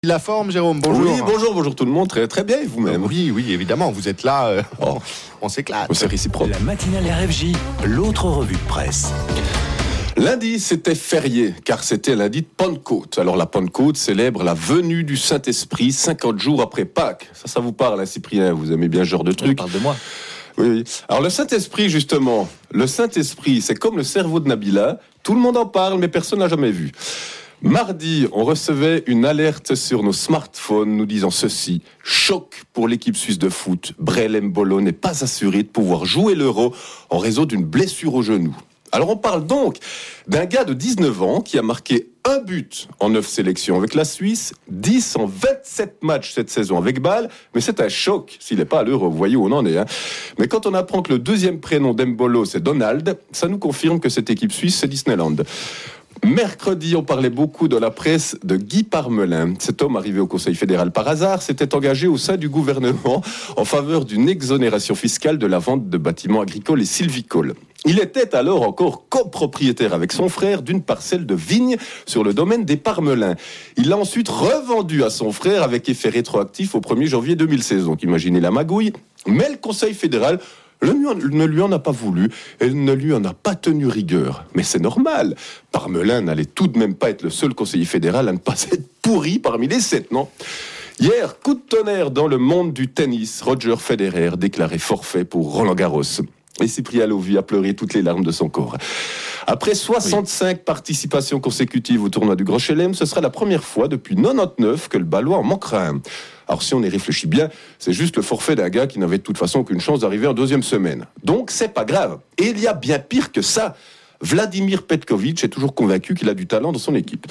La forme, Jérôme, bonjour. Oui, bonjour tout le monde, très, très bien, et vous-même? Oui, évidemment, vous êtes là, on s'éclate. C'est réciproque. La matinale RFJ, l'autre revue de presse. Lundi, c'était férié, car c'était lundi de Pentecôte. Alors la Pentecôte célèbre la venue du Saint-Esprit 50 jours après Pâques. Ça vous parle, hein, Cyprien? Vous aimez bien ce genre de truc? On parle de moi. Oui. Alors le Saint-Esprit, justement, le Saint-Esprit, c'est comme le cerveau de Nabila. Tout le monde en parle, mais personne n'a jamais vu. Mardi, on recevait une alerte sur nos smartphones nous disant ceci: choc pour l'équipe suisse de foot. Brel Mbolo n'est pas assuré de pouvoir jouer l'Euro en raison d'une blessure au genou. Alors on parle donc d'un gars de 19 ans qui a marqué un but en 9 sélections avec la Suisse, 10 en 27 matchs cette saison avec Bâle, mais c'est un choc s'il n'est pas à l'Euro, vous voyez où on en est. Hein. Mais quand on apprend que le deuxième prénom d'Mbolo c'est Donald, ça nous confirme que cette équipe suisse c'est Disneyland. Mercredi, on parlait beaucoup dans la presse de Guy Parmelin. Cet homme, arrivé au Conseil fédéral par hasard, s'était engagé au sein du gouvernement en faveur d'une exonération fiscale de la vente de bâtiments agricoles et sylvicoles. Il était alors encore copropriétaire avec son frère d'une parcelle de vignes sur le domaine des Parmelins. Il l'a ensuite revendu à son frère avec effet rétroactif au 1er janvier 2016. Donc imaginez la magouille. Mais le Conseil fédéral ne lui en a pas voulu et ne lui en a pas tenu rigueur. Mais c'est normal. Parmelin n'allait tout de même pas être le seul conseiller fédéral à ne pas être pourri parmi les 7, non ? Hier, coup de tonnerre dans le monde du tennis. Roger Federer déclaré forfait pour Roland Garros. Et Cyprien Lovi a pleuré toutes les larmes de son corps. Après 65 participations consécutives au tournoi du Grand Chelem, ce sera la première fois depuis 99 que le Balois en manquera un. Alors si on y réfléchit bien, c'est juste le forfait d'un gars qui n'avait de toute façon aucune chance d'arriver en deuxième semaine. Donc c'est pas grave. Et il y a bien pire que ça. Vladimir Petkovic est toujours convaincu qu'il a du talent dans son équipe.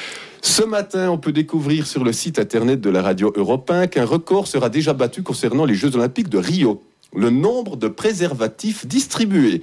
Ce matin, on peut découvrir sur le site internet de la radio Europe 1 qu'un record sera déjà battu concernant les Jeux Olympiques de Rio. Le nombre de préservatifs distribués,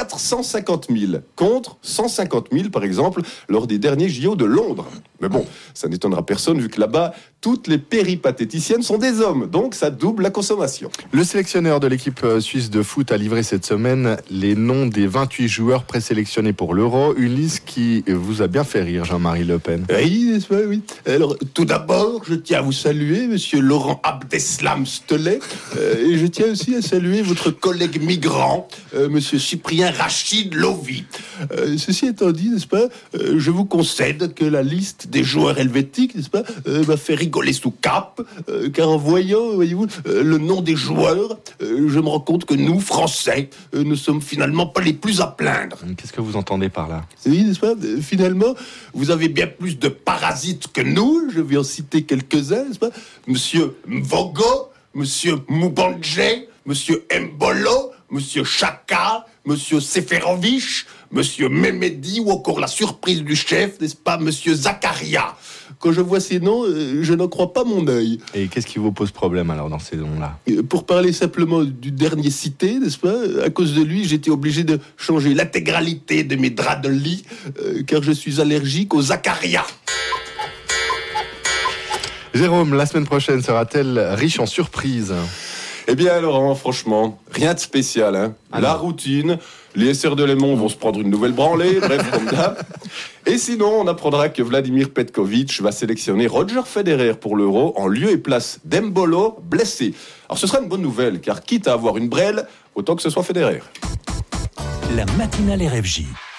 450 000, contre 150 000 par exemple lors des derniers JO de Londres. Mais bon, ça n'étonnera personne vu que là-bas, toutes les péripatéticiennes sont des hommes, donc ça double la consommation. Le sélectionneur de l'équipe suisse de foot a livré cette semaine les noms des 28 joueurs présélectionnés pour l'Euro, une liste qui vous a bien fait rire, Jean-Marie Le Pen. Oui, n'est-ce pas, oui. Alors, tout d'abord, je tiens à vous saluer, monsieur Laurent Abdeslam Stelet, et je tiens aussi à saluer votre collègue migrant, monsieur Cyprien Rachid Lovi. Ceci étant dit, n'est-ce pas, je vous concède que la liste des joueurs helvétiques, n'est-ce pas, m'a fait rigoler sous cap, car en voyant, voyez-vous, le nom des joueurs, je me rends compte que nous, Français, ne sommes finalement pas les plus à plaindre. Qu'est-ce que vous entendez par là ? Oui, n'est-ce pas ? Finalement, vous avez bien plus de parasites que nous, je vais en citer quelques-uns, n'est-ce pas ? Monsieur Mvogo, monsieur Moubandje, monsieur Mbolo, monsieur Chaka, monsieur Seferovic, monsieur Memedi ou encore la surprise du chef, n'est-ce pas, monsieur Zakaria. Quand je vois ces noms, je n'en crois pas mon œil. Et qu'est-ce qui vous pose problème alors dans ces noms-là ? Pour parler simplement du dernier cité, n'est-ce pas, à cause de lui, j'étais obligé de changer l'intégralité de mes draps de lit, car je suis allergique aux Zakaria. Jérôme, la semaine prochaine sera-t-elle riche en surprises ? Eh bien Laurent, franchement, rien de spécial. Hein. La routine, les SR de Lémon vont se prendre une nouvelle branlée, bref, comme d'hab. Et sinon, on apprendra que Vladimir Petkovic va sélectionner Roger Federer pour l'Euro en lieu et place d'Mbolo, blessé. Alors ce sera une bonne nouvelle, car quitte à avoir une brêle, autant que ce soit Federer. La matinale RFJ.